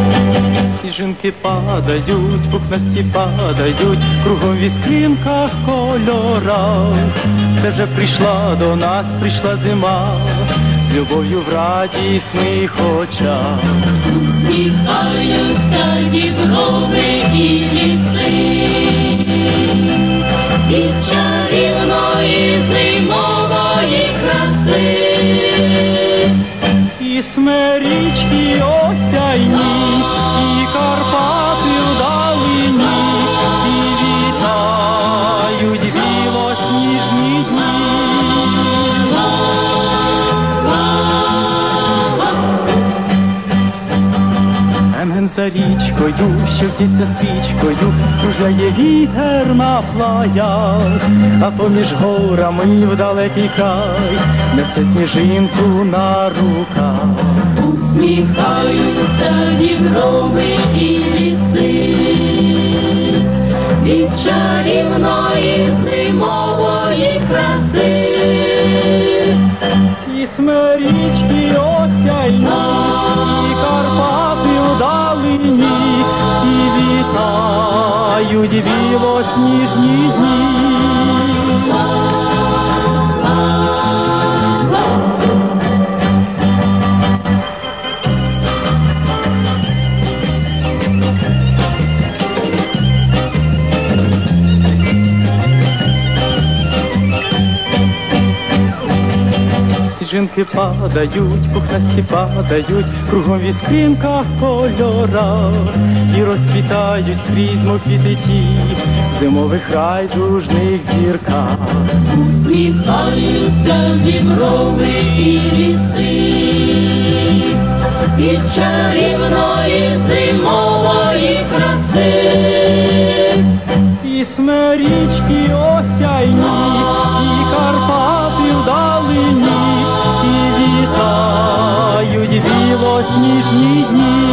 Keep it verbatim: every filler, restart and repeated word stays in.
Сніжинки падають, пухнасті падають, кругом в іскринках кольора. Це вже прийшла до нас, прийшла зима, з любов'ю в радісних очах. Усміхаються діброви і ліси, від чарівної зимової краси. І смерічки осяйні, і Карпати вдалині, всі вітають білосніжні дні. Ген за річкою, що в'ється стрічкою, кружляє вітер на плаях, а поміж горами в далекий край несе сніжинку на руках. Усміхаються діброви і ліси, від чарівної зимової краси. І смерічки осяйні, і Карпати вдалині, всі вітають білосніжні дні. Сніжинки падають, пухнасті падають, кругом в іскринках кольора, і розквітають скрізь мохіти ті в зимових райдужних зірках. Усміхаються діброви і ліси, від чарівної зимової краси. І смерічки осяйні, і Карпати вдалині, всі вітають білосніжні дні.